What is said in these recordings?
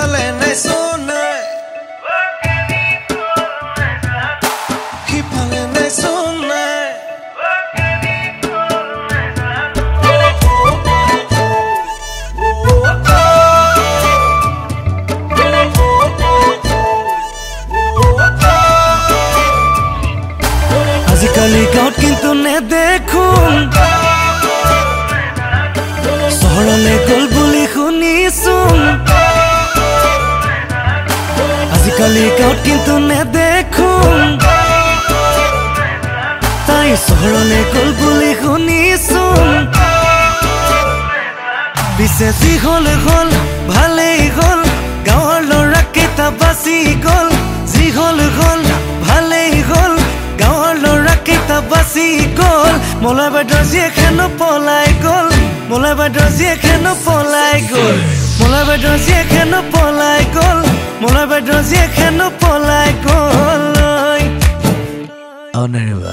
সিফালে নাই সোনাই সিফালে নাই সোনাই আজিকালি গাঁৱত কিন্তু নেদেখোঁ চহৰলে গ'ল বুলি শুনিছোঁ আজিকালি গাঁৱত কিন্তু নেদেখোঁ তাই চহৰলে গ'ল বুলি শুনিছোঁ পিছে যি হ'ল হ'ল ভালেই হ'ল গাঁৱৰ ল'ৰাকেইটা বাচি গ'ল যি হ'ল হ'ল ভালেই হ'ল গাঁৱৰ ল'ৰাকেইটা বাচি গ'ল মলয় বাইদেউৰ জীয়েকেনো পলাই গ'ল মলয় বাইদেউৰ জীয়েকেনো পলাই গ'ল মলয় বাইদেউৰ জীয়েকেনো পলাই গ'ল মলয় বাইদেউৰ জীয়েকেনো পলাই গ'ল অনাৰিবা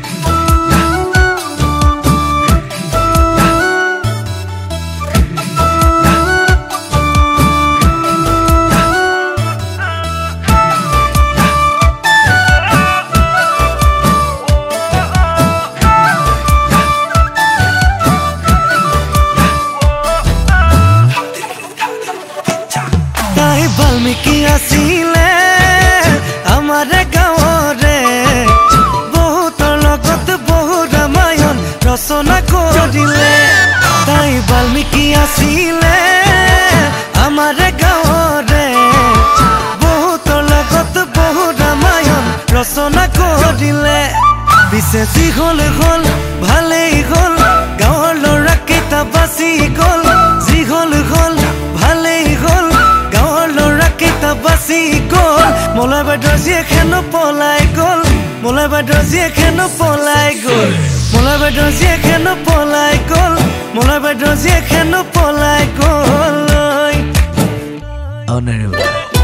বাল্মীকি আছিলে আমাৰে গাঁৱৰে বহুতৰ লগত বহু ৰামায়ণ ৰচনা কৰিলে তাই বাল্মীকি আছিলে আমাৰে গাঁৱৰে বহুতৰ লগত বহু ৰামায়ণ ৰচনা কৰিলে পিছে যি হ'ল হ'ল ভালেই হ'ল গাঁৱৰ ল'ৰাকেইটা বাচি গ'ল যি হ'ল হ'ল ভালেই হ'ল বাচি গ'ল মলয় বাইদেউৰ জীয়েকেনো পলাই গ'ল মলয় বাইদেউৰ জীয়েকেনো পলাই গ'ল মলয় বাইদেউৰ জীয়েকেনো পলাই গ'ল মলয় বাইদেউৰ জীয়েকেনো পলাই গ'ল অনাৰিবা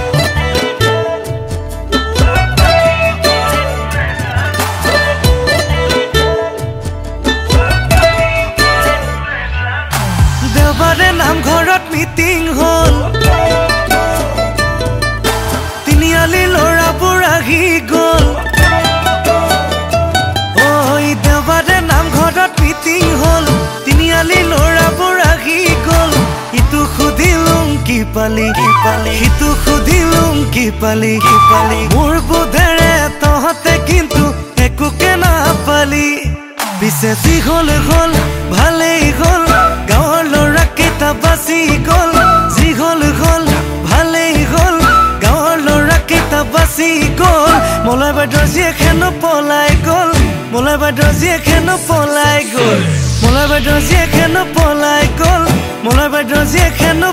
দেওবাৰে নামঘৰত মিটিং হ'ল ল'ৰাবোৰ আহি গ'ল দেওবাৰে নামঘৰত মিটিং হ'ল তিনিআলি ল'ৰাবোৰ আহি গ'ল ইটো সুধিলোং কি পালি সিটো সুধিলোং কি পালি মোৰ বোধেৰে তহঁতে কিন্তু একোকে নাপালি পিছে যি হ'ল হ'ল ভালেই হ'ল গাঁৱৰ ল'ৰাকেইটা বাচি গ'ল যি হ'ল হ'ল ভালেই হ'ল বাচি গ'ল মলয় বাইদেউৰ জীয়েকেনো পলাই গ'ল মলয় বাইদেউৰ জীয়েকেনো পলাই গ'ল মলয় বাইদেউৰ জীয়েকেনো পলাই গ'ল মলয় বাইদেউৰ জীয়েকেনো